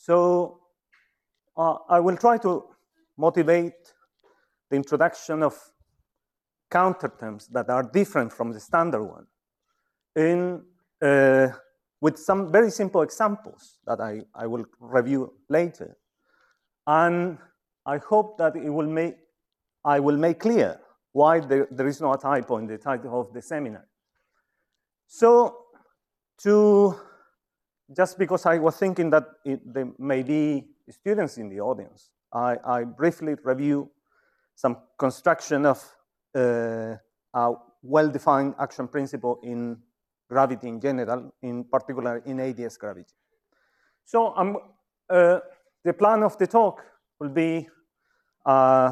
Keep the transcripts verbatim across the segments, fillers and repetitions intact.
So uh, I will try to motivate the introduction of counter terms that are different from the standard one in, uh, with some very simple examples that I, I will review later. And I hope that it will make, I will make clear why there, there is no typo in the title of the seminar. So to, just because I was thinking that it, there may be students in the audience, I, I briefly review some construction of uh, a well-defined action principle in gravity in general, in particular in A D S gravity. So um, uh, the plan of the talk will be uh,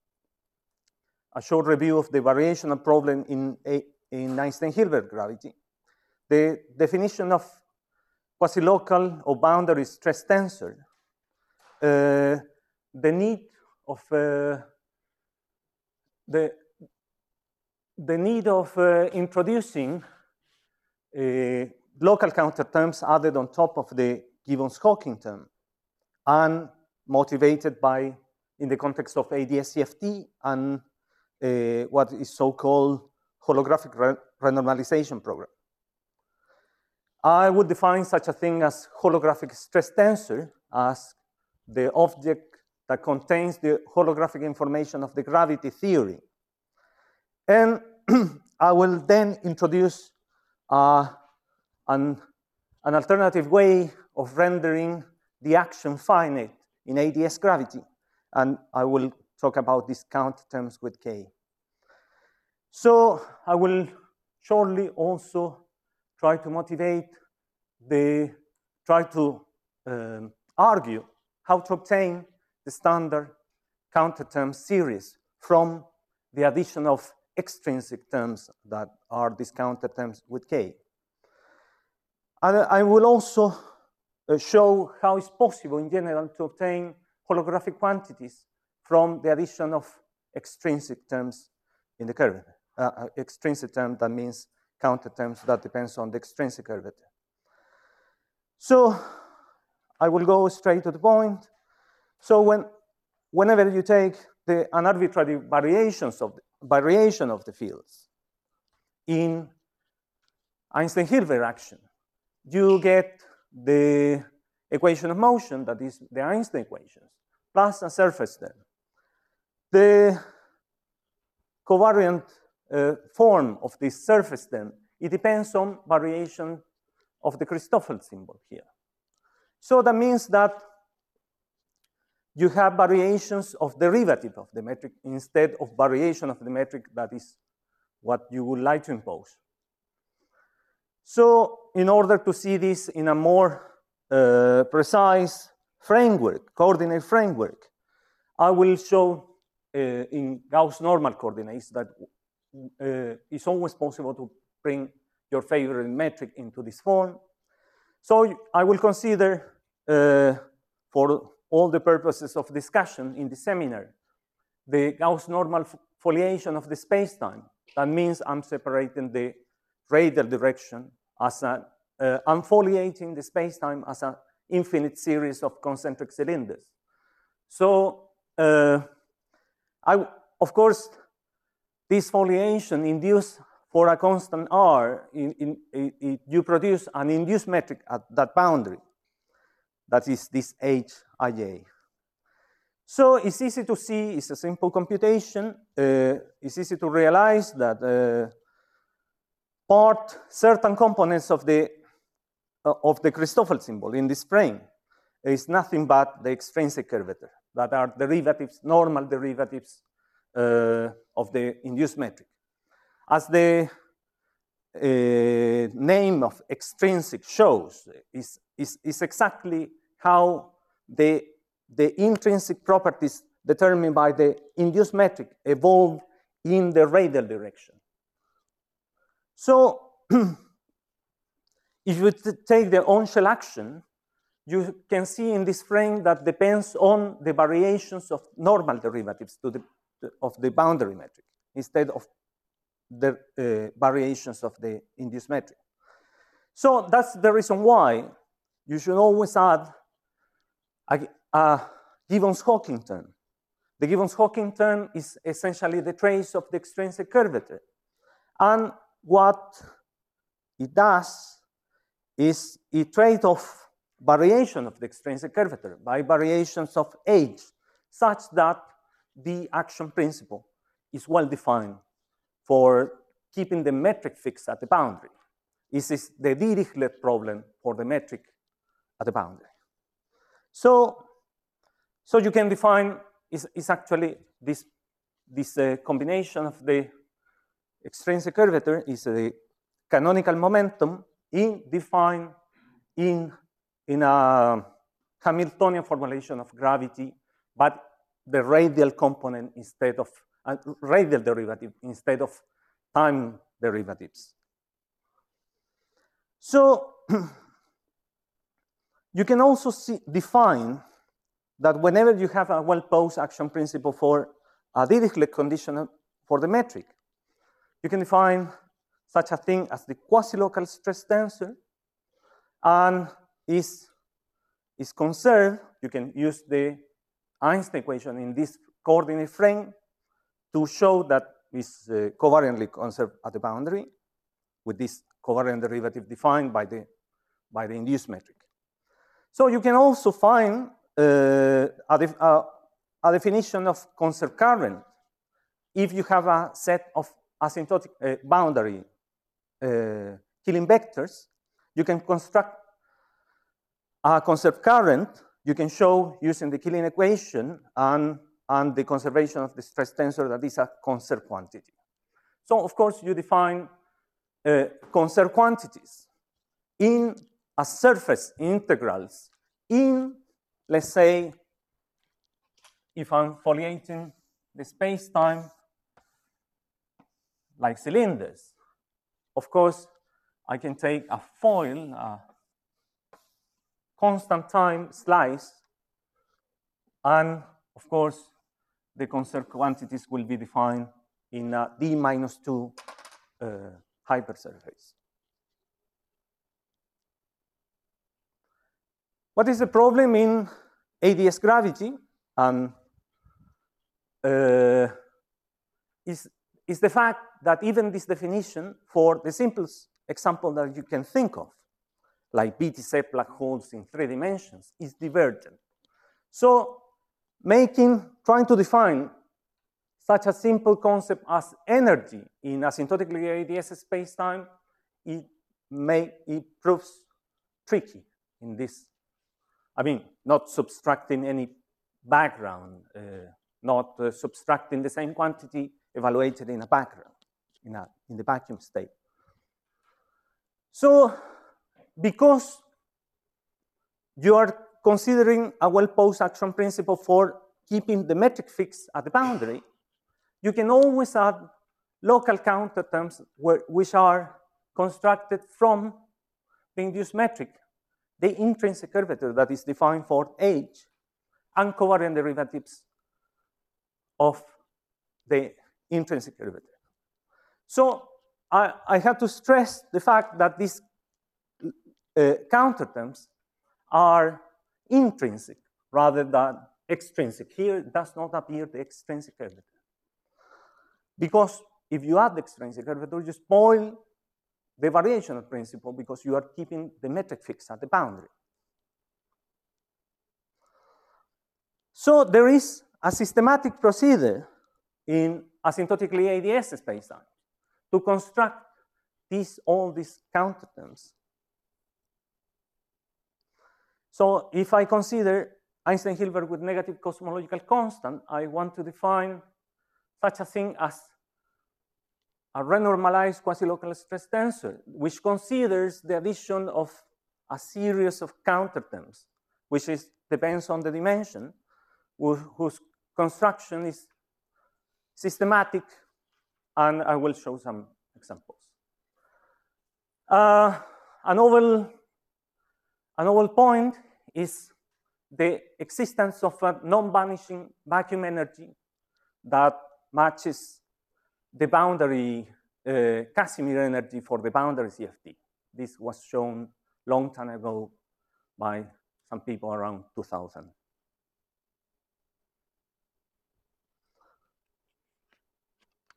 a short review of the variational problem in, a, in Einstein-Hilbert gravity, the definition of quasi-local or boundary stress tensor, uh, the need of uh, the, the need of uh, introducing uh, local counter terms added on top of the Gibbons-Hawking term, and motivated by, in the context of A D S C F T and uh, what is so-called holographic re renormalization program. I would define such a thing as holographic stress tensor as the object that contains the holographic information of the gravity theory. And I will then introduce uh, an, an alternative way of rendering the action finite in A D S gravity. And I will talk about these counter terms with K. So I will shortly also try to motivate the, try to um, argue how to obtain the standard counter term series from the addition of extrinsic terms that are these counter terms with K. And I will also uh, show how it's possible in general to obtain holographic quantities from the addition of extrinsic terms in the curvature. Uh, extrinsic term, that means counter terms that depends on the extrinsic curvature. So I will go straight to the point. So when, whenever you take the, an arbitrary variations of the, variation of the fields in Einstein-Hilbert action, you get the equation of motion, that is the Einstein equations, plus a surface term. The covariant uh, form of this surface term, it depends on variation of the Christoffel symbol here. So that means that you have variations of derivative of the metric instead of variation of the metric that is what you would like to impose. So in order to see this in a more uh, precise framework, coordinate framework, I will show uh, in Gauss normal coordinates that uh, it's always possible to bring your favorite metric into this form. So I will consider, uh, for all the purposes of discussion in the seminar, the Gauss normal foliation of the spacetime. That means I'm separating the radial direction as a, uh, I'm foliating the spacetime as an infinite series of concentric cylinders. So, uh, I, of course, this foliation induced for a constant R, in, in, in, in, you produce an induced metric at that boundary. That is this H I J. So it's easy to see, it's a simple computation. Uh, it's easy to realize that uh, part, certain components of the, uh, of the Christoffel symbol in this frame is nothing but the extrinsic curvature, that are derivatives, normal derivatives uh, of the induced metric. As the uh, name of extrinsic shows, is, is, is exactly how the, the intrinsic properties determined by the induced metric evolve in the radial direction. So if you take the on-shell action, you can see in this frame that depends on the variations of normal derivatives to the, of the boundary metric instead of the uh, variations of the induced metric. So that's the reason why you should always add a, a Gibbons-Hawking term. The Gibbons-Hawking term is essentially the trace of the extrinsic curvature. And what it does is it trades off variation of the extrinsic curvature by variations of age, such that the action principle is well defined for keeping the metric fixed at the boundary. This is the Dirichlet problem for the metric at the boundary. So, so you can define, is, is actually this, this uh, combination of the extrinsic curvature is the canonical momentum in defined in, in a Hamiltonian formulation of gravity, but the radial component instead of, uh, radial derivative instead of time derivatives. So you can also see, define that whenever you have a well-posed action principle for a Dirichlet condition for the metric, you can define such a thing as the quasi-local stress tensor, and is, is conserved. You can use the Einstein equation in this coordinate frame to show that it's uh, covariantly conserved at the boundary with this covariant derivative defined by the, by the induced metric. So you can also find uh, a, def a, a definition of conserved current if you have a set of asymptotic uh, boundary uh, Killing vectors. You can construct a conserved current. You can show using the Killing equation and, and the conservation of the stress tensor that is a conserved quantity. So of course you define uh, conserved quantities in a surface integrals in, let's say, if I'm foliating the space-time like cylinders. Of course, I can take a foil, a constant time slice, and of course, the conserved quantities will be defined in a d minus two uh, hypersurface. What is the problem in A D S gravity? Um, uh, is, is the fact that even this definition for the simplest example that you can think of, like B T Z black holes in three dimensions, is divergent. So making, trying to define such a simple concept as energy in asymptotically A D S space-time, it, may, it proves tricky in this. I mean, not subtracting any background, uh, not uh, subtracting the same quantity evaluated in a background, in, a, in the vacuum state. So, because you are considering a well-posed action principle for keeping the metric fixed at the boundary, you can always add local counter terms where, which are constructed from the induced metric, the intrinsic curvature that is defined for H, and covariant derivatives of the intrinsic curvature. So I, I have to stress the fact that these uh, counter terms are intrinsic rather than extrinsic. Here does not appear the extrinsic curvature. Because if you add the extrinsic curvature, you spoil the variational principle because you are keeping the metric fixed at the boundary. So there is a systematic procedure in asymptotically A D S spacetime to construct these, all these counter terms. So if I consider Einstein-Hilbert with negative cosmological constant, I want to define such a thing as a renormalized quasi-local stress tensor, which considers the addition of a series of counter terms, which is, depends on the dimension, whose, whose construction is systematic, and I will show some examples. Uh, a, novel, a novel point is the existence of a non-vanishing vacuum energy that matches the boundary uh, Casimir energy for the boundary C F T. This was shown long time ago by some people around two thousand.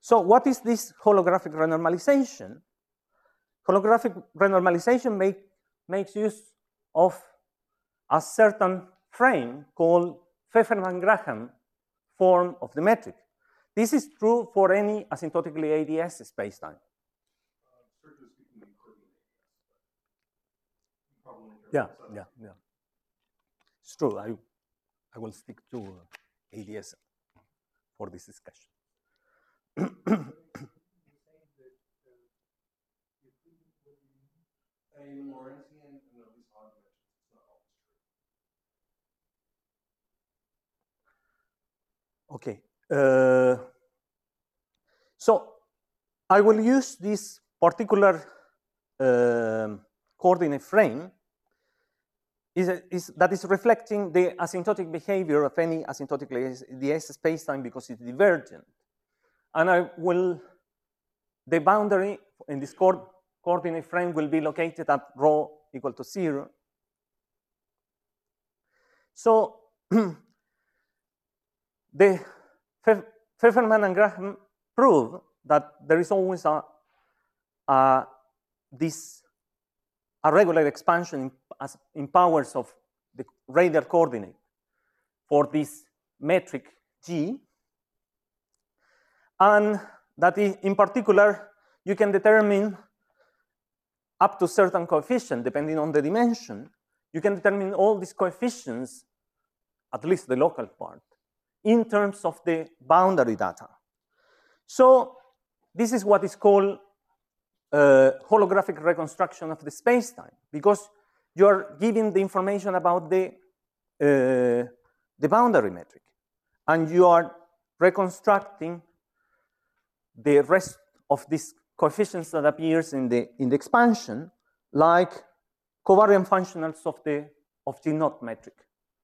So what is this holographic renormalization? Holographic renormalization make, makes use of a certain frame called Pfefferman-Graham form of the metric. This is true for any asymptotically A D S spacetime. Yeah, yeah, yeah. It's true. I, I will stick to uh, A D S for this discussion. Okay. Uh, so I will use this particular uh, coordinate frame is, a, is that is reflecting the asymptotic behavior of any asymptotic A D S spacetime because it's divergent. And I will, the boundary in this co coordinate frame will be located at rho equal to zero. So the Pfefferman and Graham prove that there is always a, a this a regular expansion in, as, in powers of the radial coordinate for this metric G, and that is, in particular, you can determine up to certain coefficient, depending on the dimension, you can determine all these coefficients, at least the local part, in terms of the boundary data. So this is what is called uh, holographic reconstruction of the spacetime, because you are giving the information about the, uh, the boundary metric, and you are reconstructing the rest of these coefficients that appears in the, in the expansion, like covariant functionals of the of G naught metric.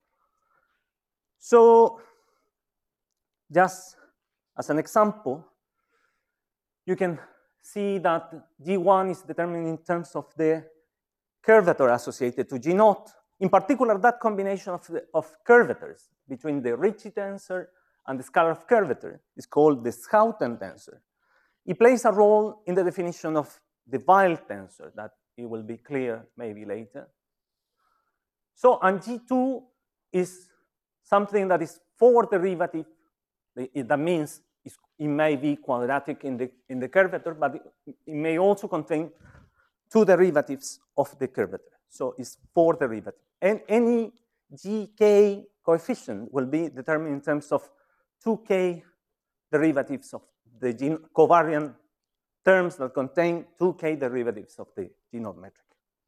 So just as an example, you can see that G one is determined in terms of the curvature associated to G naught. In particular, that combination of, the, of curvatures between the Ricci tensor and the scalar of curvature is called the Schouten tensor. It plays a role in the definition of the Weyl tensor, that it will be clear maybe later. So, and G two is something that is four derivative. That means it may be quadratic in the, in the curvature, but it, it may also contain two derivatives of the curvature. So it's four derivatives. And any G K coefficient will be determined in terms of two K derivatives of the G covariant terms that contain two K derivatives of the G naught metric.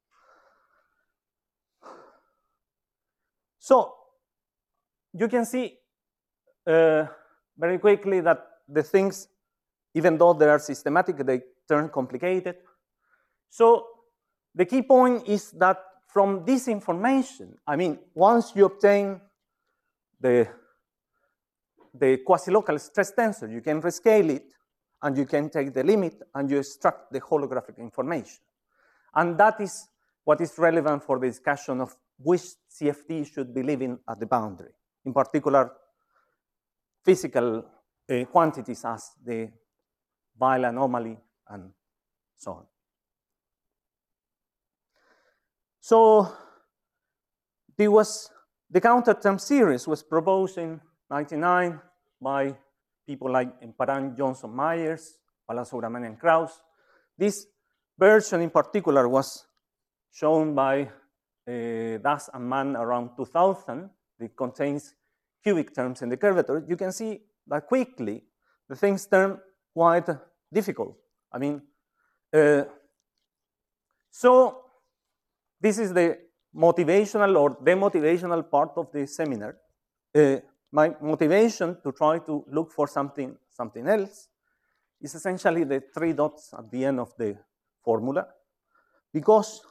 So you can see uh, very quickly that the things, even though they are systematic, they turn complicated. So the key point is that from this information, I mean, once you obtain the, the quasi-local stress tensor, you can rescale it, and you can take the limit, and you extract the holographic information. And that is what is relevant for the discussion of which C F T should be living at the boundary, in particular, physical uh, quantities as the Weyl anomaly and so on. So there was, the counter-term series was proposed in ninety-nine by people like Paran, Johnson, Myers, Balasubramanian, and Krauss. This version in particular was shown by uh, Das and Mann around two thousand. It contains cubic terms in the curvature. You can see that quickly the things turn quite difficult. I mean, uh, so this is the motivational or demotivational part of the seminar. Uh, my motivation to try to look for something, something else is essentially the three dots at the end of the formula, because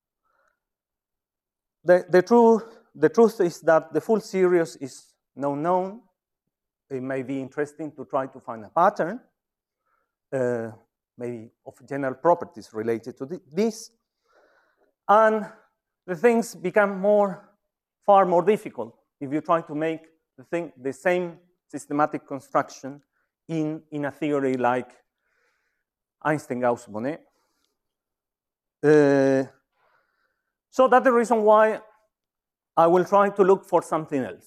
the, the, true, the truth is that the full series is no known. It may be interesting to try to find a pattern, uh, maybe of general properties related to this. And the things become more, far more difficult if you try to make the thing, the same systematic construction in, in a theory like Einstein-Gauss-Bonnet. Uh, so that's the reason why I will try to look for something else.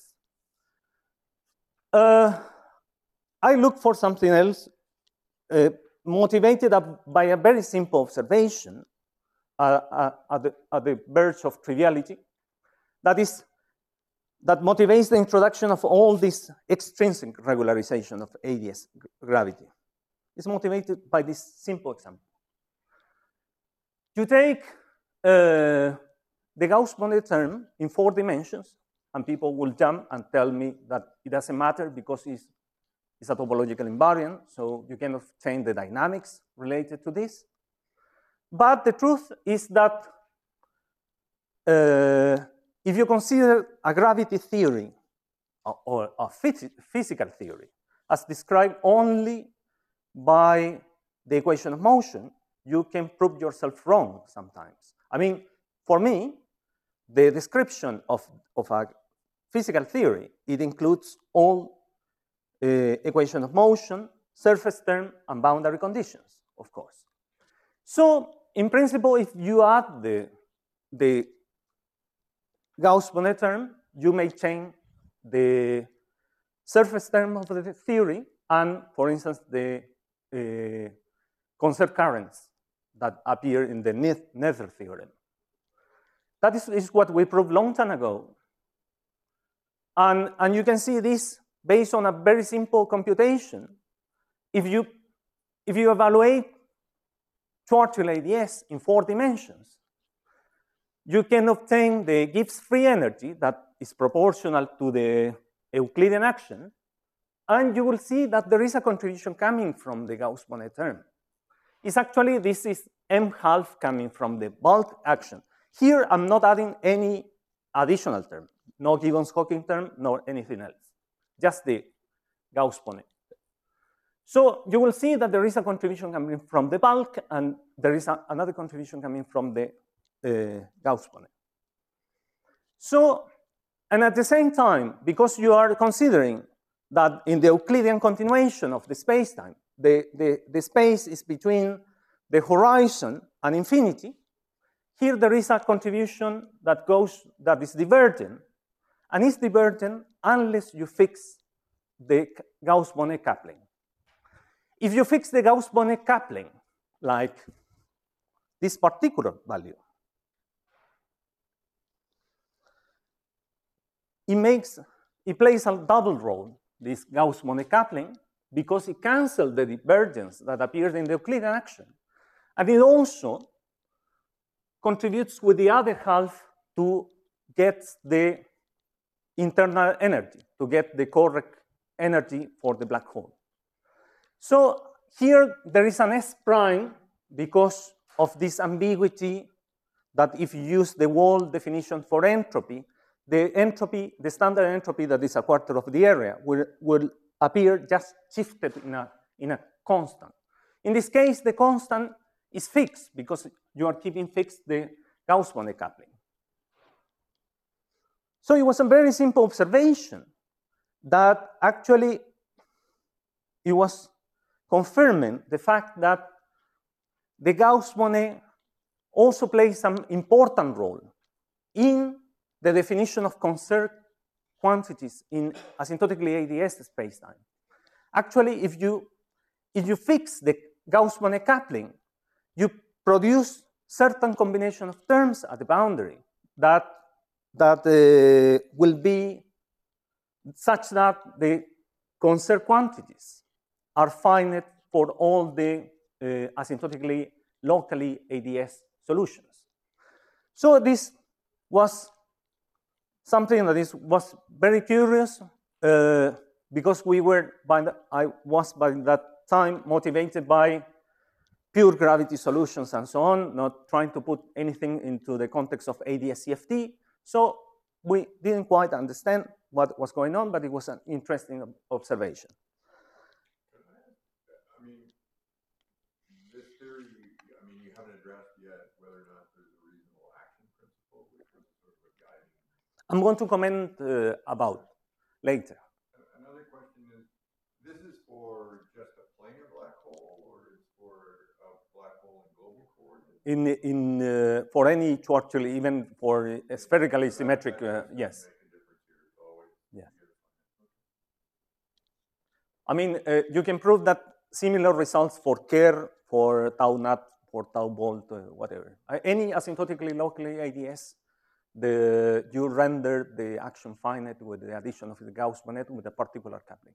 Uh, I look for something else uh, motivated by a very simple observation uh, uh, at, the, at the verge of triviality. That is, that motivates the introduction of all this extrinsic regularization of A D S gravity. It's motivated by this simple example. You take uh, the Gauss-Bonnet term in four dimensions, and people will jump and tell me that it doesn't matter because it's, it's a topological invariant, so you cannot change the dynamics related to this. But the truth is that uh, if you consider a gravity theory or, or a phys physical theory as described only by the equation of motion, you can prove yourself wrong sometimes. I mean, for me, the description of, of a physical theory, it includes all uh, equation of motion, surface term, and boundary conditions, of course. So, in principle, if you add the, the Gauss-Bonnet term, you may change the surface term of the theory and, for instance, the uh, conserved currents that appear in the Nether theorem. That is, is what we proved long time ago. And, and you can see this based on a very simple computation. If you, if you evaluate Schwarzschild A D S in four dimensions, you can obtain the Gibbs free energy that is proportional to the Euclidean action, and you will see that there is a contribution coming from the Gauss-Bonnet term. It's actually, this is M half coming from the bulk action. Here, I'm not adding any additional term, no Gibbons-Hawking term, nor anything else, just the Gauss-Bonnet. So you will see that there is a contribution coming from the bulk, and there is a, another contribution coming from the uh, Gauss-Bonnet. So, and at the same time, because you are considering that in the Euclidean continuation of the space-time, the, the, the space is between the horizon and infinity, here there is a contribution that goes, that is divergent, and is divergent unless you fix the Gauss-Bonnet coupling. If you fix the Gauss-Bonnet coupling, like this particular value, it makes, it plays a double role, this Gauss-Bonnet coupling, because it cancels the divergence that appears in the Euclidean action. And it also contributes with the other half to get the internal energy, to get the correct energy for the black hole. So here there is an S prime because of this ambiguity that if you use the wall definition for entropy, the entropy, the standard entropy that is a quarter of the area will, will appear just shifted in a, in a constant. In this case, the constant is fixed because you are keeping fixed the Gauss-Bonnet coupling. So it was a very simple observation that actually it was confirming the fact that the Gauss-Bonnet also plays some important role in the definition of conserved quantities in asymptotically A D S spacetime. Actually, if you, if you fix the Gauss-Bonnet coupling, you produce certain combination of terms at the boundary that, that uh, will be such that the conserved quantities are finite for all the uh, asymptotically locally A D S solutions. So this was something that is, was very curious uh, because we were, by the, I was by that time motivated by pure gravity solutions and so on, not trying to put anything into the context of A D S C F T. So we didn't quite understand what was going on, but it was an interesting observation. I mean, this theory, I mean, you haven't addressed yet whether or not there's a reasonable action principle, which was sort of a guiding. I'm going to comment uh, about later. Another question is, this is for in, in, uh, for any Schwarzschild, even for a spherically symmetric, uh, yes. Yeah. I mean, uh, you can prove that similar results for Kerr, for tau nat, for tau volt, uh, whatever. Uh, any asymptotically locally A D S, the, you render the action finite with the addition of the Gauss-Bonnet with a particular coupling.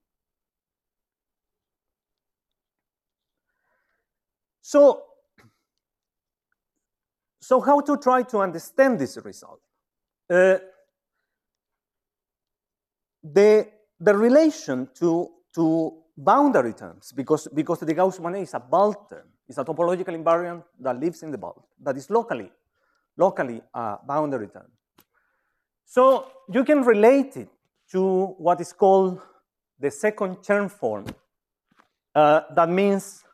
So, so how to try to understand this result? Uh, the, the relation to, to boundary terms, because, because the Gauss-Bonnet is a bulk term, it's a topological invariant that lives in the bulk, that is locally, locally a boundary term. So you can relate it to what is called the second Chern form. Uh, that means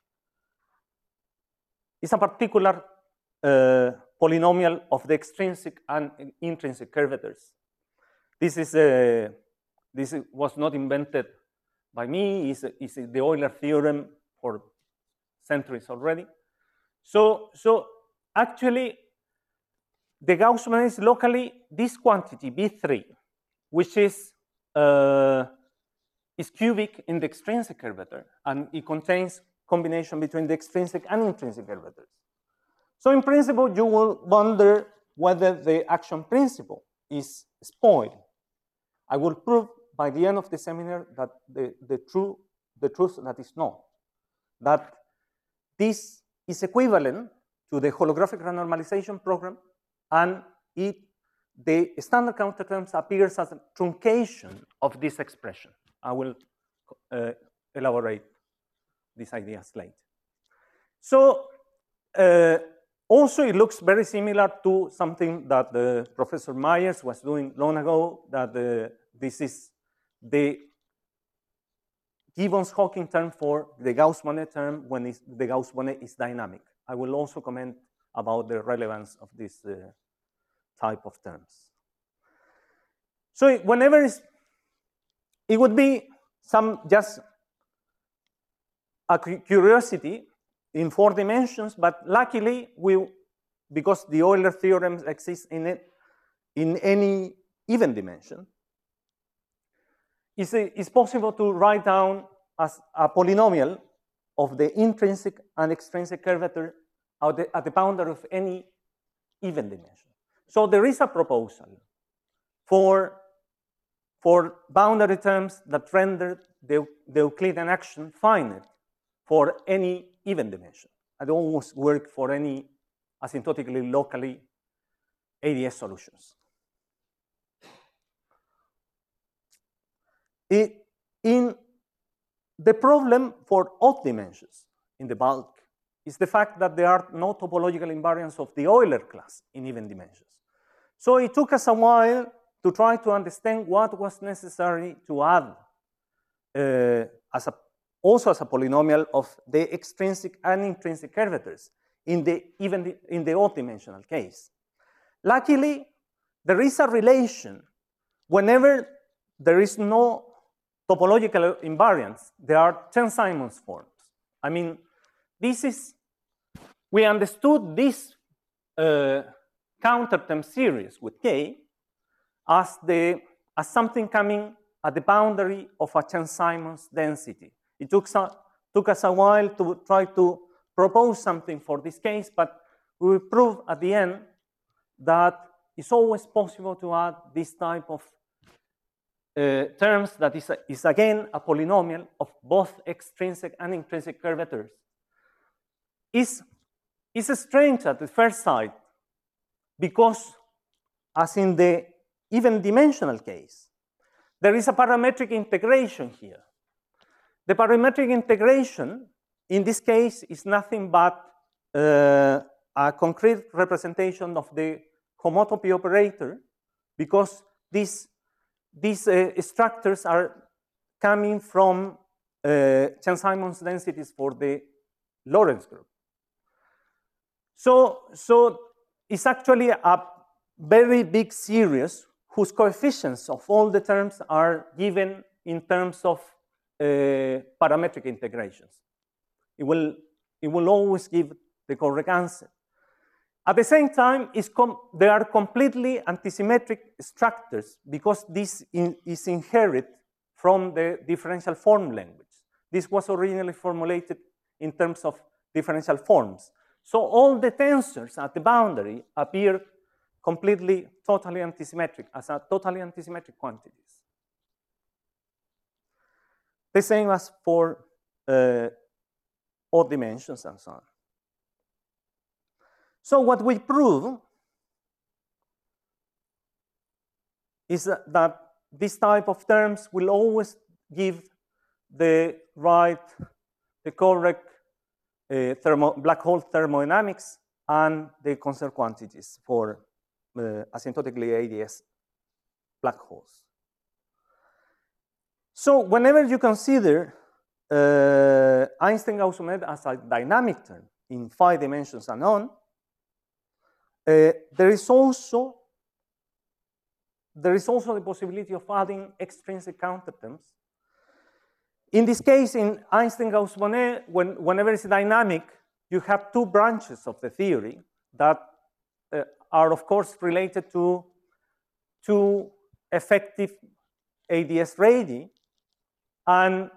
it's a particular uh, polynomial of the extrinsic and intrinsic curvatures. This is a, this was not invented by me. It's, it's the Euler theorem for centuries already. So, so actually, the Gauss-Bonnet is locally this quantity B three, which is uh, is cubic in the extrinsic curvature, and it contains combination between the extrinsic and intrinsic curvatures. So in principle, you will wonder whether the action principle is spoiled. I will prove by the end of the seminar that the, the, true, the truth that is not, that this is equivalent to the holographic renormalization program, and it, the standard counter terms appears as a truncation of this expression. I will uh, elaborate these ideas later. So uh, also it looks very similar to something that uh, Professor Myers was doing long ago, that uh, this is the Gibbons-Hawking term for the Gauss-Bonnet term when it's, the Gauss-Bonnet is dynamic. I will also comment about the relevance of this uh, type of terms. So whenever it's, it would be some just a curiosity in four dimensions, but luckily we, because the Euler theorem exists in it in any even dimension, it's, a, it's possible to write down as a polynomial of the intrinsic and extrinsic curvature at the, at the boundary of any even dimension. So there is a proposal for, for boundary terms that render the, the Euclidean action finite for any even dimension. It almost work for any asymptotically locally A D S solutions. It, in the problem for odd dimensions in the bulk is the fact that there are no topological invariants of the Euler class in even dimensions. So it took us a while to try to understand what was necessary to add uh, as a, also as a polynomial of the extrinsic and intrinsic curvatures in the, even the, in the odd dimensional case. Luckily, there is a relation. Whenever there is no topological invariance, there are Chern-Simons forms. I mean, this is, we understood this uh, counter term series with K as, the, as something coming at the boundary of a Chern-Simons density. It took, some, took us a while to try to propose something for this case, but we will prove at the end that it's always possible to add this type of uh, terms that is, a, is again a polynomial of both extrinsic and intrinsic curvatures. It's, it's strange at the first sight because, as in the even dimensional case, there is a parametric integration here. The parametric integration in this case is nothing but uh, a concrete representation of the homotopy operator, because these, these uh, structures are coming from uh, Chern-Simons densities for the Lorentz group. So, so it's actually a very big series whose coefficients of all the terms are given in terms of uh, parametric integrations. It will, it will always give the correct answer. At the same time, they are completely antisymmetric structures because this in, is inherited from the differential form language. This was originally formulated in terms of differential forms. So all the tensors at the boundary appear completely, totally antisymmetric, as a totally antisymmetric quantities. The same as for uh, odd dimensions and so on. So what we prove is that this type of terms will always give the right, the correct uh, thermo, black hole thermodynamics and the conserved quantities for uh, asymptotically A D S black holes. So whenever you consider uh, Einstein-Gauss-Bonnet as a dynamic term in five dimensions and on, uh, there is also there is also the possibility of adding extrinsic counterterms. In this case, in Einstein-Gauss-Bonnet, when, whenever it's dynamic, you have two branches of the theory that uh, are, of course, related to two effective A D S radii, and,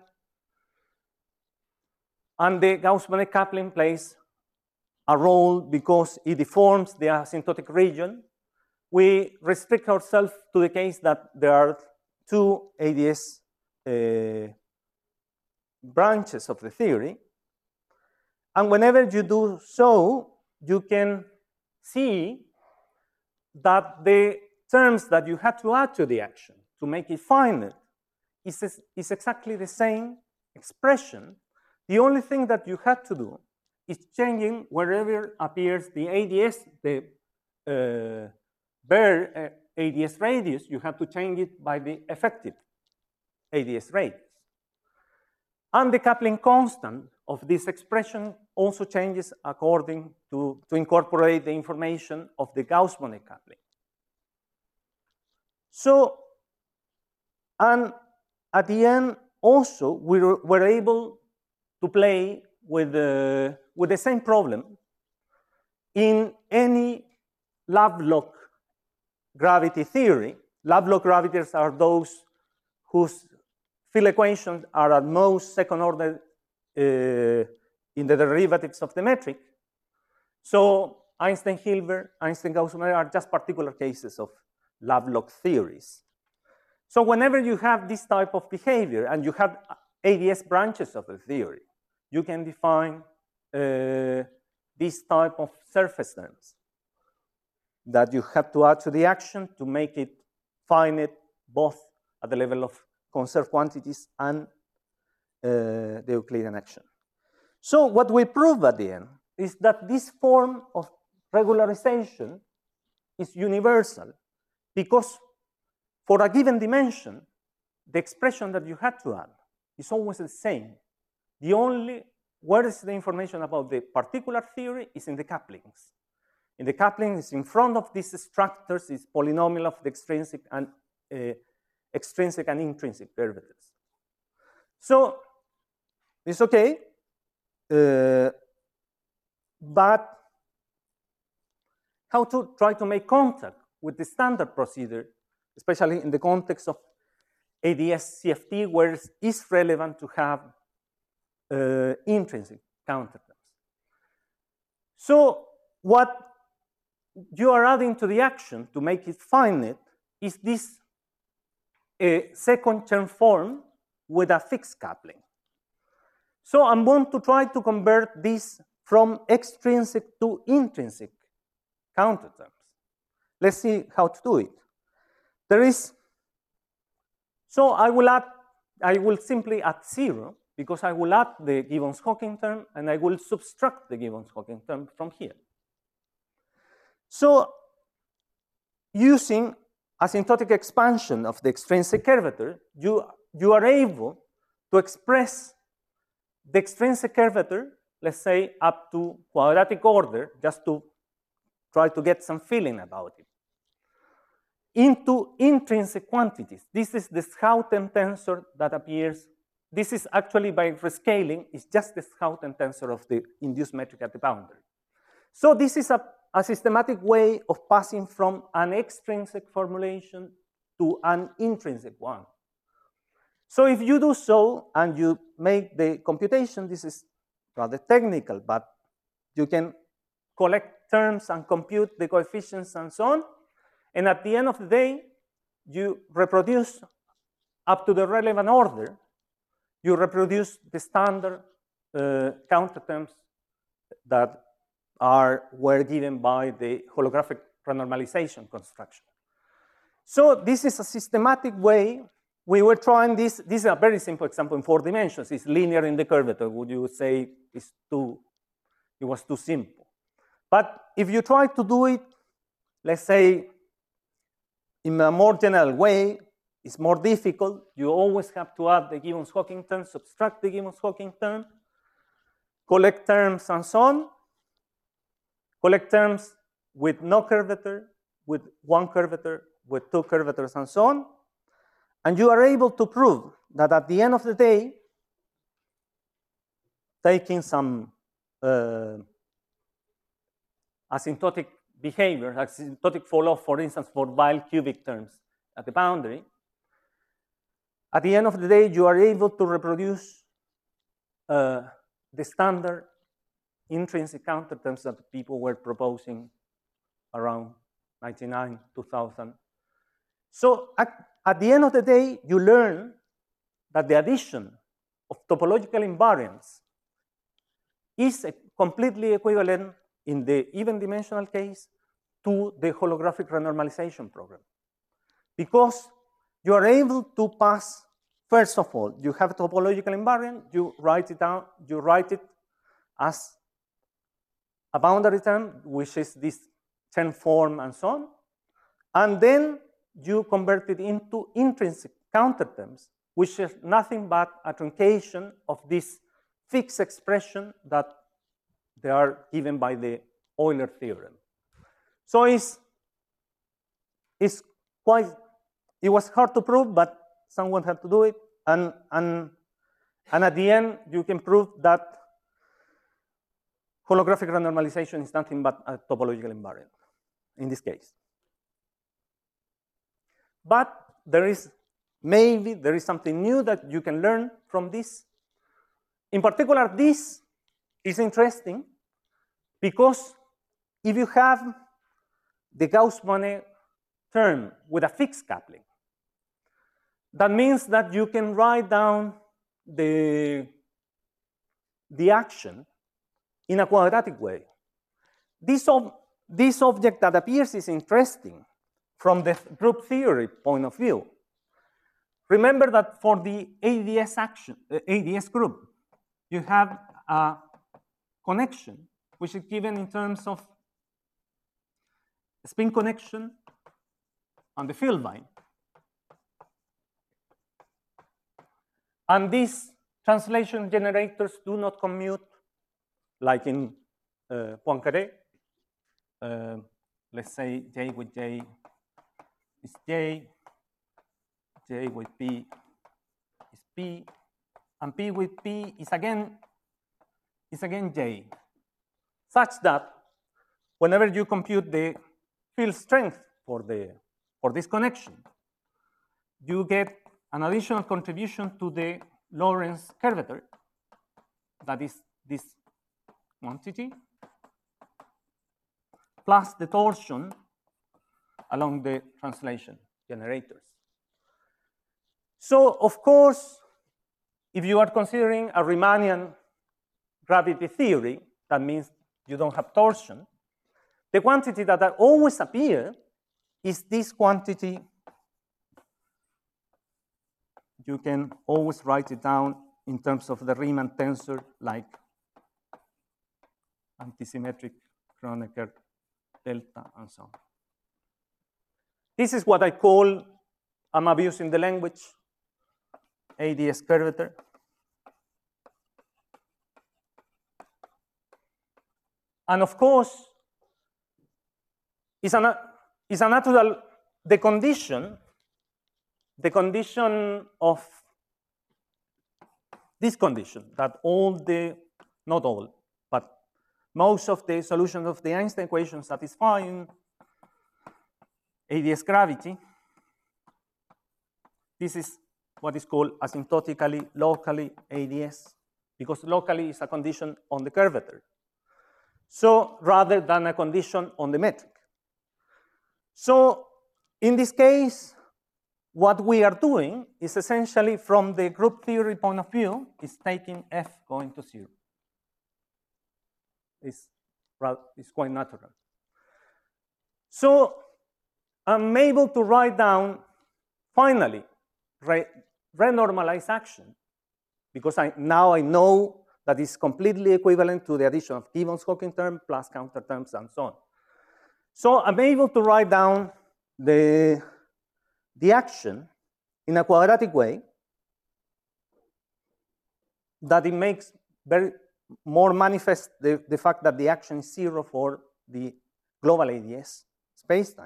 and the Gauss-Bonnet coupling plays a role because it deforms the asymptotic region. We restrict ourselves to the case that there are two A D S uh, branches of the theory. And whenever you do so, you can see that the terms that you had to add to the action to make it finite is, is exactly the same expression. The only thing that you had to do is changing wherever appears the A D S, the uh, bare uh, A D S radius, you have to change it by the effective A D S radius. And the coupling constant of this expression also changes according to, to incorporate the information of the Gauss-Bonnet coupling. So, and at the end, also, we were, were able to play with the, with the same problem in any Lovelock gravity theory. Lovelock gravities are those whose field equations are at most second order uh, in the derivatives of the metric. So Einstein-Hilbert, Einstein-Gauss-Bonnet are just particular cases of Lovelock theories. So whenever you have this type of behavior and you have A D S branches of the theory, you can define uh, this type of surface terms that you have to add to the action to make it finite both at the level of conserved quantities and uh, the Euclidean action. So what we prove at the end is that this form of regularization is universal because for a given dimension, the expression that you had to add is always the same. The only, where is the information about the particular theory is in the couplings. In the couplings, in front of these structures is polynomial of the extrinsic and uh, extrinsic and intrinsic derivatives. So it's okay, uh, but how to try to make contact with the standard procedure, especially in the context of A D S C F T, where it is relevant to have uh, intrinsic counterterms. So what you are adding to the action to make it finite is this a second term form with a fixed coupling. So I'm going to try to convert this from extrinsic to intrinsic counterterms. Let's see how to do it. There is, so I will add, I will simply add zero because I will add the Gibbons-Hawking term and I will subtract the Gibbons-Hawking term from here. So using asymptotic expansion of the extrinsic curvature, you, you are able to express the extrinsic curvature, let's say up to quadratic order, just to try to get some feeling about it, into intrinsic quantities. This is the Schouten tensor that appears. This is actually by rescaling, it's just the Schouten tensor of the induced metric at the boundary. So this is a a systematic way of passing from an extrinsic formulation to an intrinsic one. So if you do so and you make the computation, this is rather technical, but you can collect terms and compute the coefficients and so on. And at the end of the day, you reproduce up to the relevant order, you reproduce the standard uh, counter terms that are, were given by the holographic renormalization construction. So this is a systematic way. We were trying this. This is a very simple example in four dimensions. It's linear in the curvature. Would you say it's too, it was too simple? But if you try to do it, let's say, in a more general way, it's more difficult. You always have to add the Gibbons-Hawking term, subtract the Gibbons-Hawking term, collect terms and so on, collect terms with no curvature, with one curvature, with two curvatures and so on. And you are able to prove that at the end of the day, taking some uh, asymptotic behavior, asymptotic fall-off, for instance, for Weyl cubic terms at the boundary, at the end of the day, you are able to reproduce uh, the standard intrinsic counter terms that people were proposing around ninety-nine, two thousand. So at, at the end of the day, you learn that the addition of topological invariants is completely equivalent in the even dimensional case to the holographic renormalization program. Because you are able to pass, first of all, you have a topological invariant, you write it down, you write it as a boundary term, which is this term form and so on, and then you convert it into intrinsic counter terms, which is nothing but a truncation of this fixed expression that they are given by the Euler theorem. So it's, it's quite, it was hard to prove, but someone had to do it. And, and, and at the end, you can prove that holographic renormalization is nothing but a topological invariant in this case. But there is, maybe there is something new that you can learn from this. In particular, this is interesting because if you have the Gauss-Bonnet term with a fixed coupling, that means that you can write down the, the action in a quadratic way. This, ob this object that appears is interesting from the group theory point of view. Remember that for the A D S action, uh, A D S group, you have a connection which is given in terms of spin connection on the field line. And these translation generators do not commute like in uh, Poincaré. Uh, let's say J with J is J, J with P is P, and P with P is again, is again J, such that whenever you compute the field strength for, the, for this connection, you get an additional contribution to the Lorentz curvature, that is this quantity, plus the torsion along the translation generators. So, of course, if you are considering a Riemannian gravity theory, that means you don't have torsion, the quantity that always appears is this quantity. You can always write it down in terms of the Riemann tensor, like antisymmetric Kronecker delta and so on. This is what I call, I'm abusing the language, A D S curvature. And of course, it's a, it's a natural, the condition, the condition of this condition, that all the, not all, but most of the solutions of the Einstein equation satisfying A D S gravity. This is what is called asymptotically locally A D S, because locally is a condition on the curvature. So rather than a condition on the metric. So in this case, what we are doing is essentially from the group theory point of view, is taking F going to zero. It's, it's quite natural. So I'm able to write down, finally, re renormalize action, because I, now I know that it's completely equivalent to the addition of Gibbons-Hawking term plus counter terms and so on. So I'm able to write down the, the action in a quadratic way that it makes very more manifest the, the fact that the action is zero for the global A D S spacetime.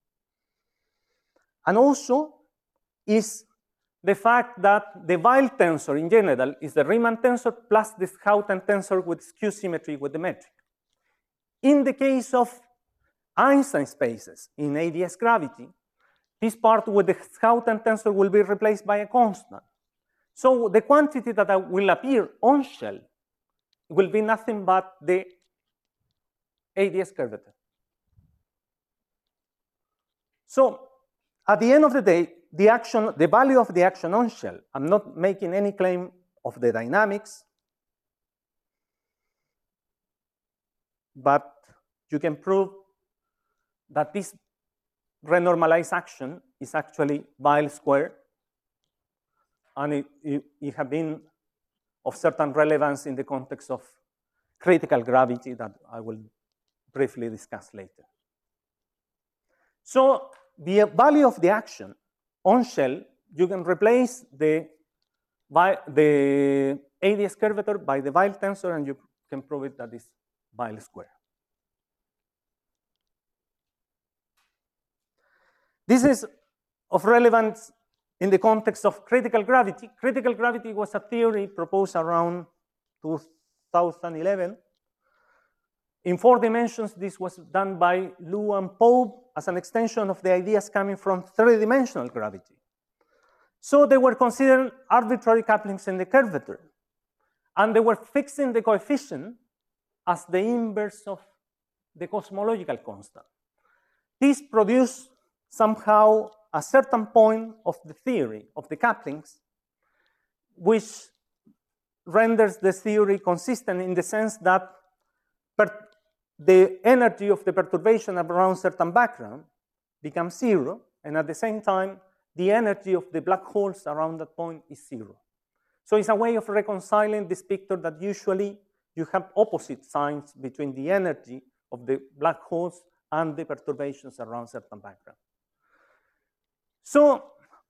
And also is the fact that the Weyl tensor in general is the Riemann tensor plus the Schouten tensor with skew symmetry with the metric. In the case of Einstein spaces in A D S gravity, this part with the Schouten tensor will be replaced by a constant. So the quantity that will appear on shell will be nothing but the A D S curvature. So at the end of the day, the action, the value of the action on shell, I'm not making any claim of the dynamics, but you can prove that this renormalized action is actually Weyl squared, and it, it, it has been of certain relevance in the context of critical gravity that I will briefly discuss later. So the value of the action on shell, you can replace the, the A D S curvature by the Weyl tensor, and you can prove it that is Weyl squared. This is of relevance in the context of critical gravity. Critical gravity was a theory proposed around two thousand eleven. In four dimensions, this was done by Liu and Pope as an extension of the ideas coming from three-dimensional gravity. So they were considering arbitrary couplings in the curvature, and they were fixing the coefficient as the inverse of the cosmological constant. This produced somehow a certain point of the theory of the couplings, which renders the theory consistent in the sense that the energy of the perturbation around certain background becomes zero, and at the same time, the energy of the black holes around that point is zero. So it's a way of reconciling this picture that usually you have opposite signs between the energy of the black holes and the perturbations around certain background. So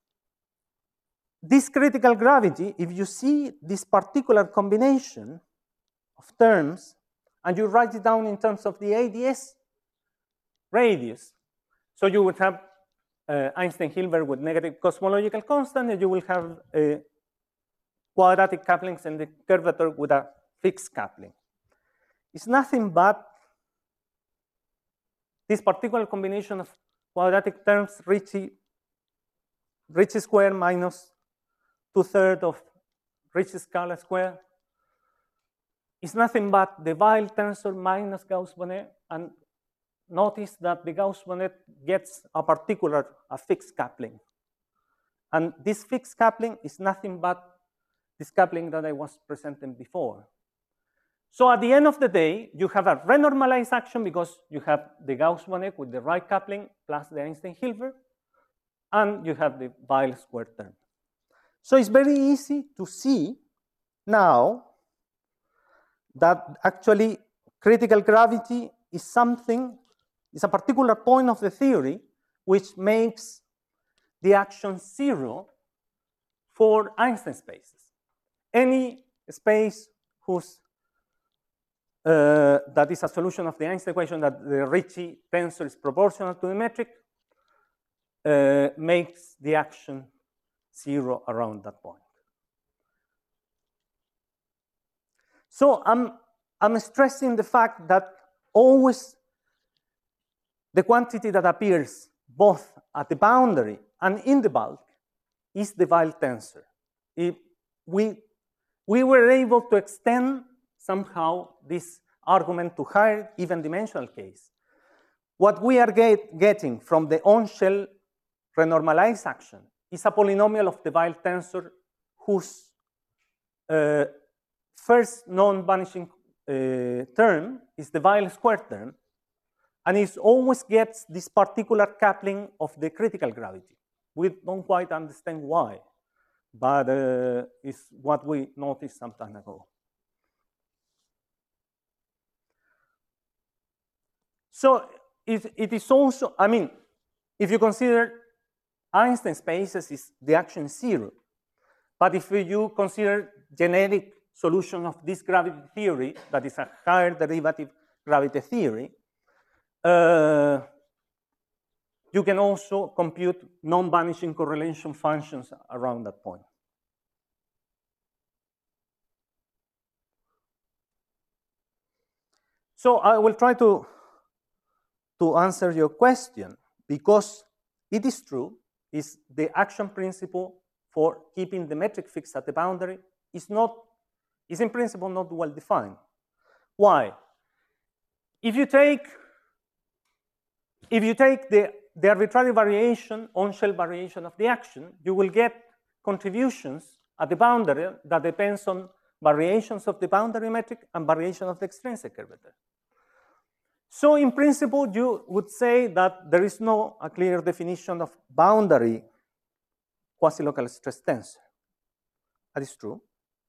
this critical gravity, if you see this particular combination of terms, and you write it down in terms of the A D S radius, so you would have uh, Einstein-Hilbert with negative cosmological constant, and you will have uh, quadratic couplings in the curvature with a fixed coupling. It's nothing but this particular combination of quadratic terms, Ricci, Ricci square minus two-thirds of Ricci scala square, is nothing but the Weyl tensor minus Gauss-Bonnet, and notice that the Gauss-Bonnet gets a particular, a fixed coupling. And this fixed coupling is nothing but this coupling that I was presenting before. So at the end of the day, you have a renormalized action because you have the Gauss-Bonnet with the right coupling plus the Einstein-Hilbert, and you have the Weyl squared term. So it's very easy to see now that actually critical gravity is something, is a particular point of the theory which makes the action zero for Einstein spaces. Any space whose uh, that is a solution of the Einstein equation that the Ricci tensor is proportional to the metric uh, makes the action zero around that point. So I'm I'm stressing the fact that always the quantity that appears both at the boundary and in the bulk is the Weyl tensor. If we, we were able to extend somehow this argument to higher even dimensional case. What we are get, getting from the on-shell renormalized action is a polynomial of the Weyl tensor whose uh, first non-vanishing uh, term is the Weyl square term, and it always gets this particular coupling of the critical gravity. We don't quite understand why, but uh, it's what we noticed some time ago. So it, it is also, I mean, if you consider Einstein spaces, is the action is zero. But if you consider generic solution of this gravity theory, that is a higher derivative gravity theory, uh, you can also compute non-vanishing correlation functions around that point. So I will try to, to answer your question, because it is true, is the action principle for keeping the metric fixed at the boundary is not, is in principle not well defined. Why? If you take, if you take the, the arbitrary variation, on-shell variation of the action, you will get contributions at the boundary that depends on variations of the boundary metric and variation of the extrinsic curvature. So in principle, you would say that there is no a clear definition of boundary quasi-local stress tensor. That is true.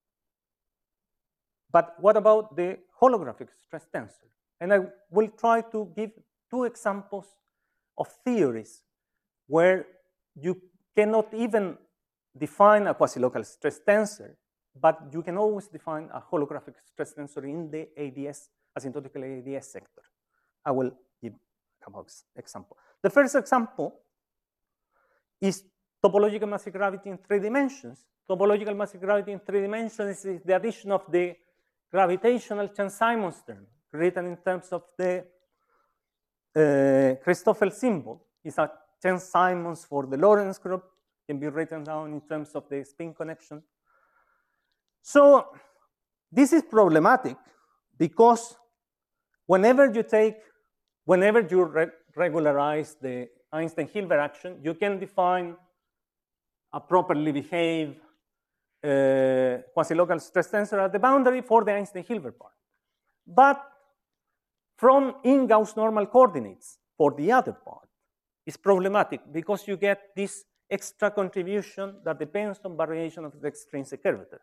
But what about the holographic stress tensor? And I will try to give two examples of theories where you cannot even define a quasi-local stress tensor, but you can always define a holographic stress tensor in the A D S, asymptotical A D S sector. I will give a couple of examples. The first example is topological massive gravity in three dimensions. Topological massive gravity in three dimensions is the addition of the gravitational Chern-Simons term, written in terms of the uh, Christoffel symbol. It's a Chern-Simons for the Lorentz group, can be written down in terms of the spin connection. So this is problematic because whenever you take, whenever you re regularize the Einstein-Hilbert action, you can define a properly behaved uh, quasi-local stress tensor at the boundary for the Einstein-Hilbert part. But from in Gauss normal coordinates for the other part is problematic because you get this extra contribution that depends on variation of the extrinsic curvature.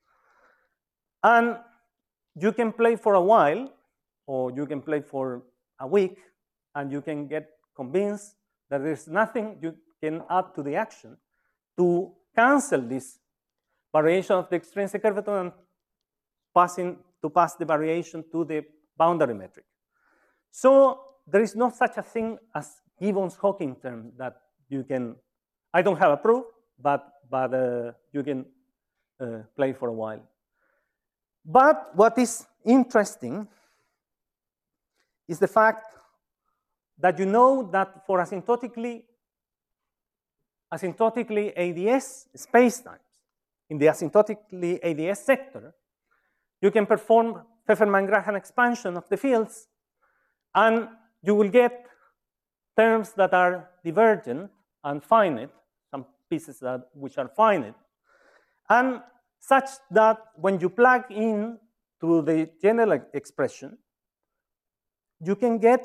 And you can play for a while, or you can play for a week, and you can get convinced that there's nothing you can add to the action to cancel this variation of the extrinsic curvature and passing to pass the variation to the boundary metric. So there is no such a thing as Gibbons-Hawking term that you can, I don't have a proof, but, but uh, you can uh, play for a while. But what is interesting is the fact that you know that for asymptotically, asymptotically A D S spacetimes, in the asymptotically A D S sector, you can perform Pfefferman-Graham expansion of the fields, and you will get terms that are divergent and finite, some pieces that, which are finite, and such that when you plug in to the general expression, you can get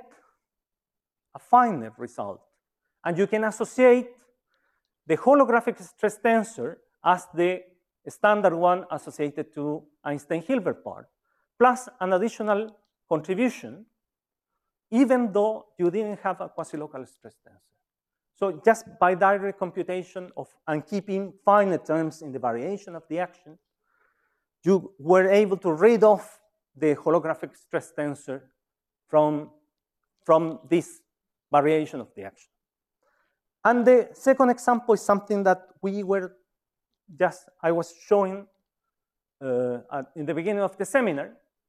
a finite result. And you can associate the holographic stress tensor as the standard one associated to Einstein-Hilbert part, plus an additional contribution, even though you didn't have a quasi-local stress tensor. So just by direct computation of and keeping finite terms in the variation of the action, you were able to read off the holographic stress tensor from, from this variation of the action. And the second example is something that we were just, I was showing uh, at, in the beginning of the seminar,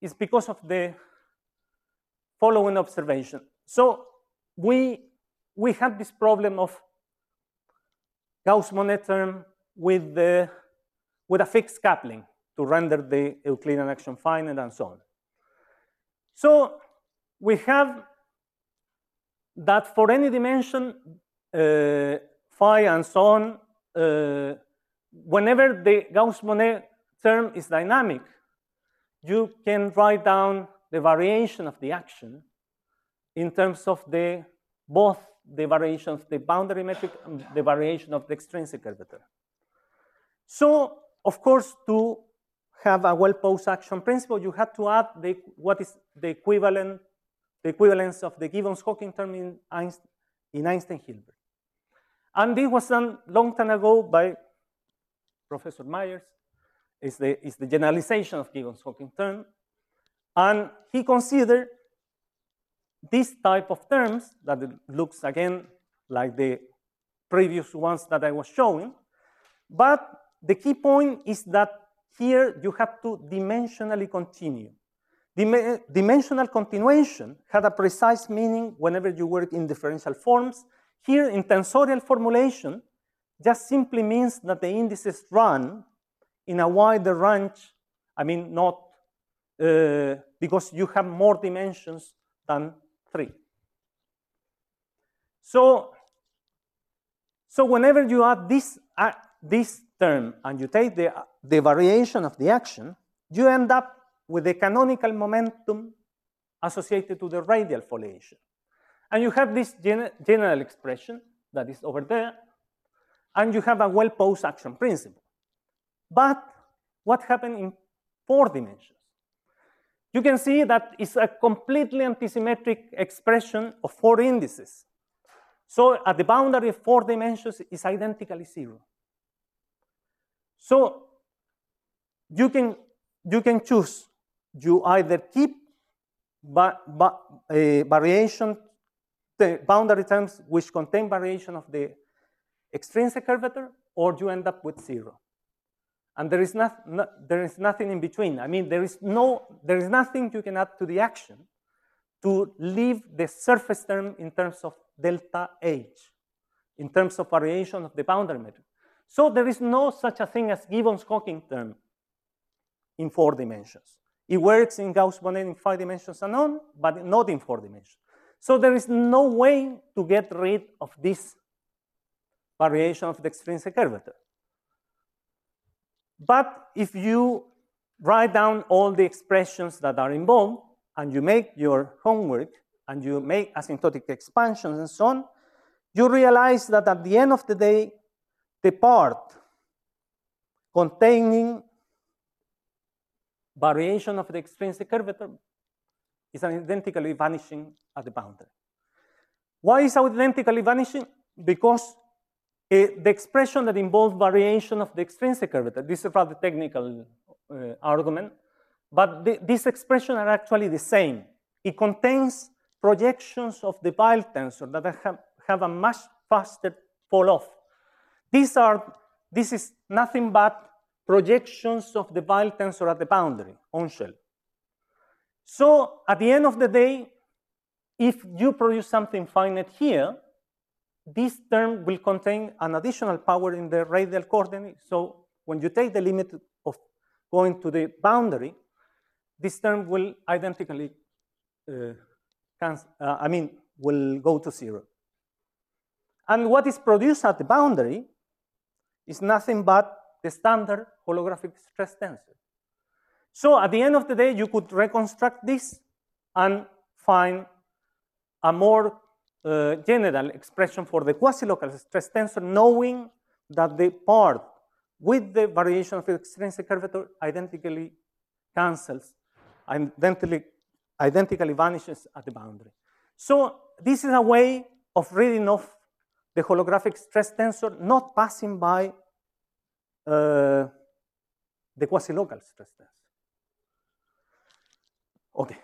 is because of the following observation. So we, we had this problem of Gauss-Bonnet term with, the, with a fixed coupling to render the Euclidean action finite and so on. So we have that for any dimension, uh, phi and so on, uh, whenever the Gauss-Bonnet term is dynamic, you can write down the variation of the action in terms of the both the variation of the boundary metric and the variation of the extrinsic curvature. So, of course, to have a well-posed action principle, you have to add the, what is the equivalent, the equivalence of the Gibbons-Hawking term in Einstein, in Einstein-Hilbert. And this was done long time ago by Professor Myers. It's the, it's the generalization of Gibbons-Hawking term. And he considered this type of terms that looks again like the previous ones that I was showing. But the key point is that here you have to dimensionally continue. Dim dimensional continuation had a precise meaning whenever you work in differential forms. Here in tensorial formulation, just simply means that the indices run in a wider range, I mean not, uh, because you have more dimensions than three. So, so whenever you add this, uh, this term and you take the, the variation of the action, you end up with the canonical momentum associated to the radial foliation. And you have this gen general expression that is over there, and you have a well-posed action principle. But what happened in four dimensions? You can see that it's a completely antisymmetric expression of four indices. So at the boundary of four dimensions is identically zero. So you can, you can choose. You either keep ba ba a variation, the boundary terms which contain variation of the extrinsic curvature, or you end up with zero. And there is, not, not, there is nothing in between. I mean, there is, no, there is nothing you can add to the action to leave the surface term in terms of delta H, in terms of variation of the boundary metric. So there is no such a thing as Gibbons-Hawking term in four dimensions. It works in Gauss-Bonnet in five dimensions and on, but not in four dimensions. So there is no way to get rid of this variation of the extrinsic curvature. But if you write down all the expressions that are involved, and you make your homework, and you make asymptotic expansions and so on, you realize that at the end of the day, the part containing variation of the extrinsic curvature is identically vanishing at the boundary. Why is it identically vanishing? Because uh, the expression that involves variation of the extrinsic curvature, this is a rather technical uh, argument, but the, these expressions are actually the same. It contains projections of the Weyl tensor that have, have a much faster fall off. These are, this is nothing but projections of the Weyl tensor at the boundary on shell. So at the end of the day, if you produce something finite here, this term will contain an additional power in the radial coordinate. So when you take the limit of going to the boundary, this term will identically, uh, cancel, uh, I mean, will go to zero. And what is produced at the boundary is nothing but the standard holographic stress tensor. So at the end of the day, you could reconstruct this and find a more uh, general expression for the quasi-local stress tensor, knowing that the part with the variation of the extrinsic curvature identically cancels, identically, identically vanishes at the boundary. So this is a way of reading off the holographic stress tensor, not passing by uh, the quasi-local stress tensor. Okay.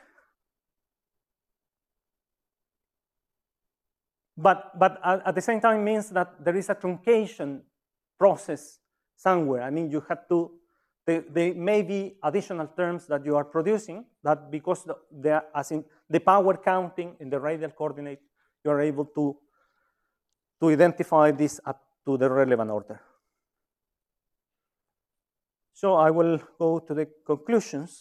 But, but at the same time means that there is a truncation process somewhere. I mean, you have to there, there may be additional terms that you are producing that because the, the, as in the power counting in the radial coordinate, you are able to, to identify this up to the relevant order. So I will go to the conclusions.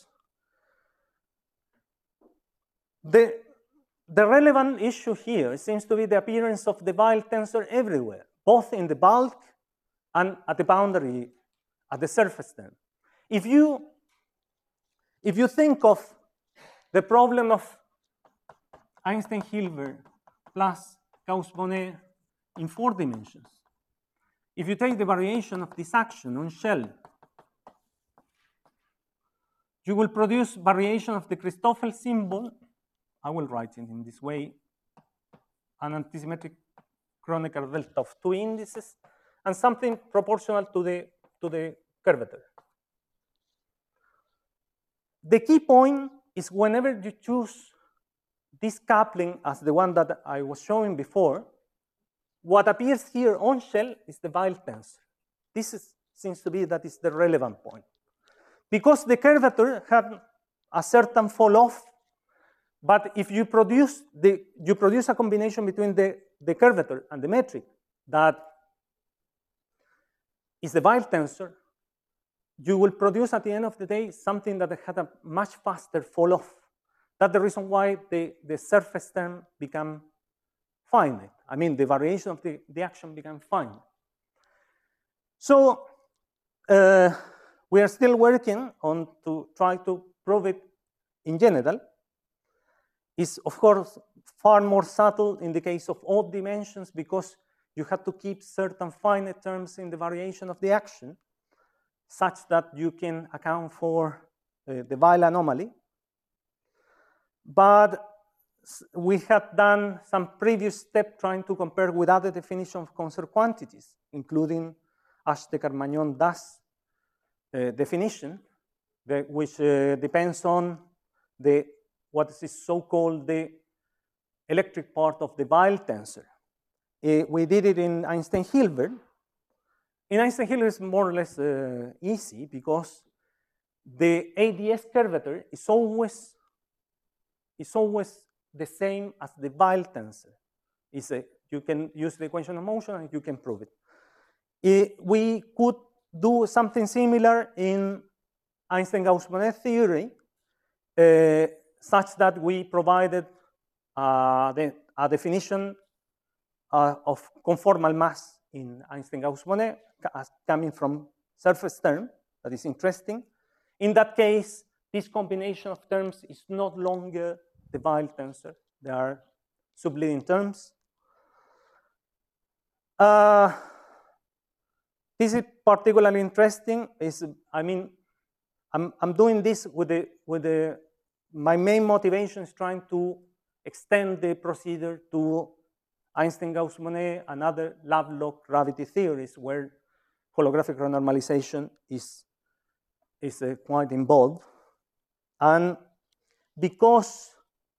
The, the relevant issue here seems to be the appearance of the Weyl tensor everywhere, both in the bulk and at the boundary, at the surface term. If you, if you think of the problem of Einstein-Hilbert plus Gauss-Bonnet in four dimensions, if you take the variation of this action on shell, you will produce variation of the Christoffel symbol. I will write it in this way, an antisymmetric Kronecker delta of two indices, and something proportional to the, to the curvature. The key point is whenever you choose this coupling as the one that I was showing before, what appears here on shell is the Weyl tensor. This is, seems to be that is the relevant point. Because the curvature had a certain fall off, but if you produce, the, you produce a combination between the, the curvature and the metric that is the Weyl tensor, you will produce at the end of the day something that had a much faster fall off. That's the reason why the, the surface term became finite. I mean, the variation of the, the action became finite. So uh, we are still working on to try to prove it in general. It's, of course, far more subtle in the case of odd dimensions because you have to keep certain finite terms in the variation of the action such that you can account for uh, the Weyl anomaly. But we had done some previous step trying to compare with other definitions of conserved quantities, including Ashtekar-Magnon-Das uh, definition, the, which uh, depends on the what is so-called the electric part of the Weyl tensor. Uh, we did it in Einstein-Hilbert. In Einstein-Hilbert, it's more or less uh, easy because the A D S curvature is always, is always the same as the Weyl tensor. It's a, you can use the equation of motion and you can prove it. Uh, we could do something similar in Einstein-Gauss-Bonnet theory, uh, such that we provided uh, the, a definition uh, of conformal mass in Einstein-Gauss-Bonnet coming from surface term. That is interesting. In that case, this combination of terms is no longer the Weyl tensor. They are subleading terms. Uh, this is particularly interesting. Is I mean, I'm, I'm doing this with the, with the, my main motivation is trying to extend the procedure to Einstein-Gauss-Bonnet and other Lovelock gravity theories where holographic renormalization is, is uh, quite involved. And because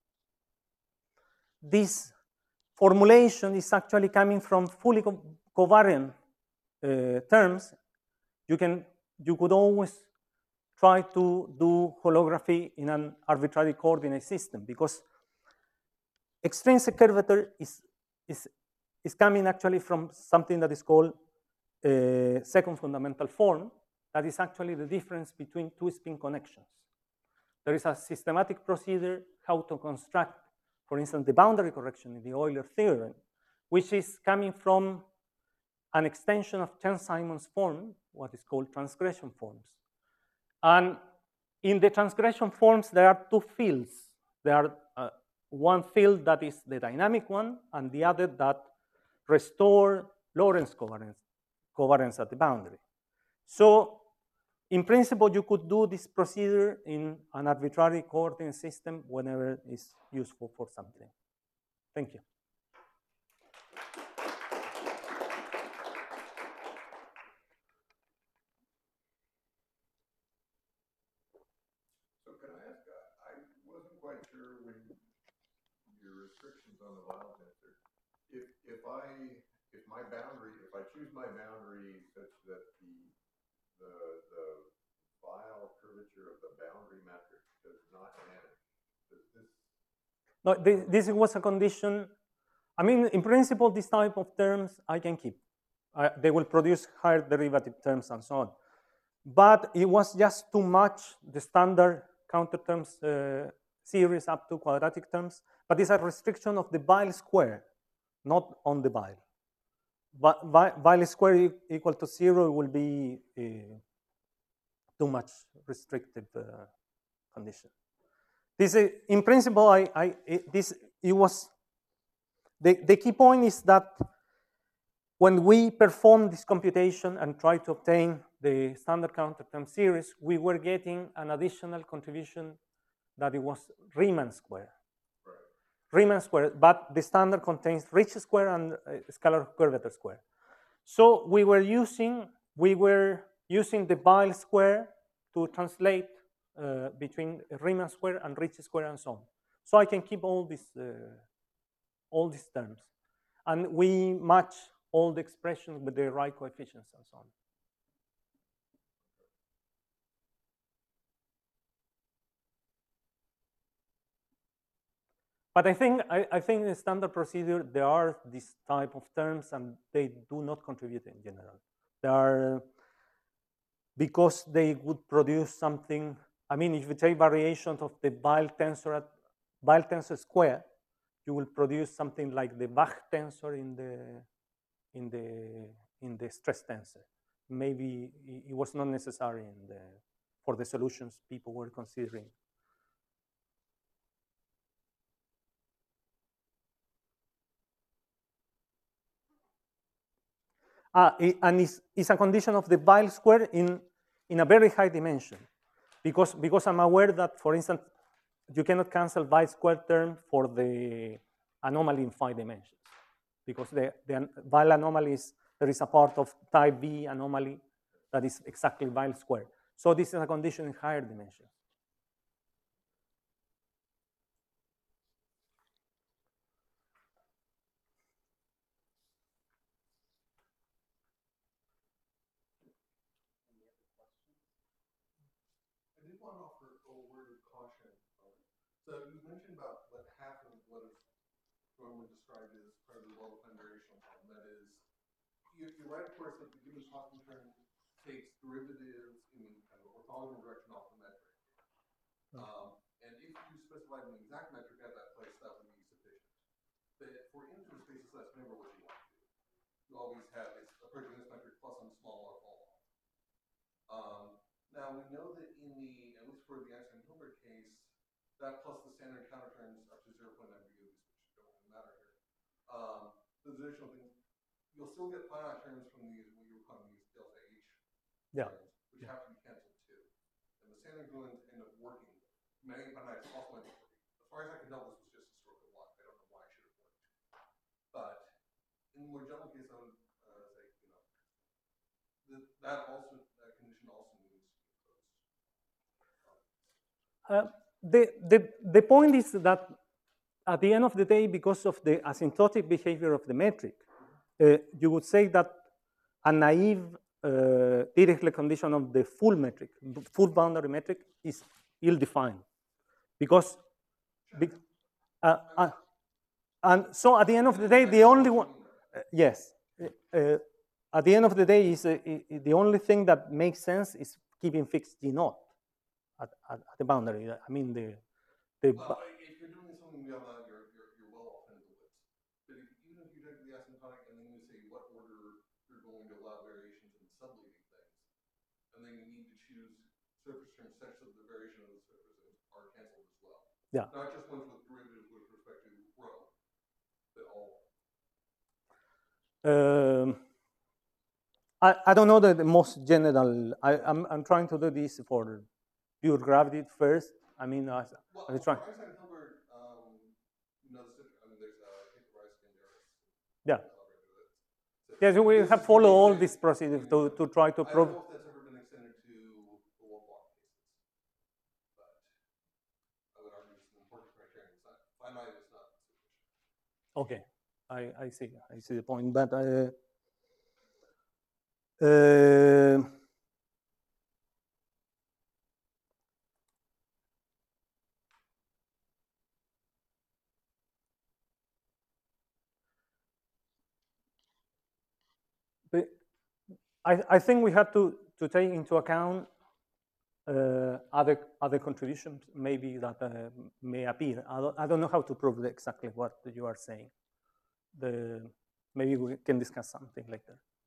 this formulation is actually coming from fully co covariant uh, terms, you, can, you could always try to do holography in an arbitrary coordinate system because extrinsic curvature is, is, is coming actually from something that is called uh, second fundamental form. That is actually the difference between two spin connections. There is a systematic procedure how to construct, for instance, the boundary correction in the Euler theorem, which is coming from an extension of Chern-Simons form, what is called transgression forms. And in the transgression forms, there are two fields. There are uh, one field that is the dynamic one, and the other that restore Lorentz covariance, covariance at the boundary. So in principle, you could do this procedure in an arbitrary coordinate system whenever it's useful for something. Thank you. So can I ask, uh, I wasn't quite sure when your restrictions on the Weyl tensor, if, if I, if my boundary, if I choose my boundary such that the, the, the feature of the boundary metric does not vanish, does this? No, this, this was a condition. I mean, in principle, this type of terms I can keep. Uh, they will produce higher derivative terms and so on. But it was just too much, the standard counter terms uh, series up to quadratic terms. But it's a restriction of the Weyl square, not on the Weyl. But Weyl square equal to zero will be uh, too much restrictive uh, condition. This, uh, in principle, I, I it, this it was the the key point is that when we perform this computation and try to obtain the standard counter term series, we were getting an additional contribution that it was Riemann square. Right. Riemann square, but the standard contains Ricci square and uh, scalar curvature square. So we were using we were using the Weyl square to translate uh, between Riemann square and Ricci square and so on. So I can keep all these uh, all these terms, and we match all the expressions with the right coefficients and so on. But I think I, I think in standard procedure there are these type of terms and they do not contribute in general. They are because they would produce something. I mean, if you take variations of the Weyl tensor at Weyl tensor square, you will produce something like the Bach tensor in the in the in the stress tensor. Maybe it was not necessary in the for the solutions people were considering. Ah, it, and it's, it's a condition of the Weyl square in, in a very high dimension. Because, because I'm aware that, for instance, you cannot cancel Weyl square term for the anomaly in five dimensions. Because the, the Weyl anomaly is, there is a part of type B anomaly that is exactly Weyl square. So this is a condition in higher dimensions. I did want to offer a word of caution. So you mentioned about what half of what is normally described as part of the well-defined variational problem. That is, you, you're right, of course, that the given Hawking term takes derivatives in kind of orthogonal direction off the metric. Um, and if you specified an exact metric at that place, that would be sufficient. But for integer spaces, that's never what you want to do. You always have it's approaching this metric plus some small or all. Um, now we know that in the, at least for the Einstein-Hilbert case, that plus the standard counter terms up to zero point ambiguities, which don't really matter here. Um, the additional thing, you'll still get finite terms from these, what you were calling these delta H yeah. terms, which yeah. have to be canceled too. And the standard gluons end up working. Many finite also end up working. As far as I can tell, this was just a stroke of luck. I don't know why it should have worked. But in the more general case, I would uh, say, you know, that, that also, that condition also needs to be closed. Uh, the, the, the point is that at the end of the day, because of the asymptotic behavior of the metric, uh, you would say that a naive uh, Dirichlet condition of the full metric, full boundary metric, is ill-defined. Because, be, uh, uh, and so at the end of the day, the only one, uh, yes, uh, at the end of the day, is uh, the only thing that makes sense is keeping fixed G naught at, at, at the boundary. I mean, the, the well, if you're doing something beyond that, you're, you're, you're well off into it. But if, even if you take the asymptotic and then you say what order you're going to allow variations in subleading things, and then you need to choose surface terms such that the variation of the surfaces are canceled as well. Yeah. Not just ones with derivatives with respect to rho, but all. Um, I, I don't know the, the most general. I, I'm, I'm trying to do this for pure gravity first. I mean, I, well, I try. For Einstein-Hilbert, um, you know, I mean, there's a Hickory and Darris. Yeah. Yes, we have followed all this procedure to, to try to prove. I don't know if that's ever been extended to the Wolfram cases, but I would argue it's an important criterion. It's not, finite is not sufficient. Okay, I, I see. I see the point. But uh, uh, I, I think we have to, to take into account uh, other, other contributions maybe that uh, may appear. I don't, I don't know how to prove exactly what you are saying. The, maybe we can discuss something later.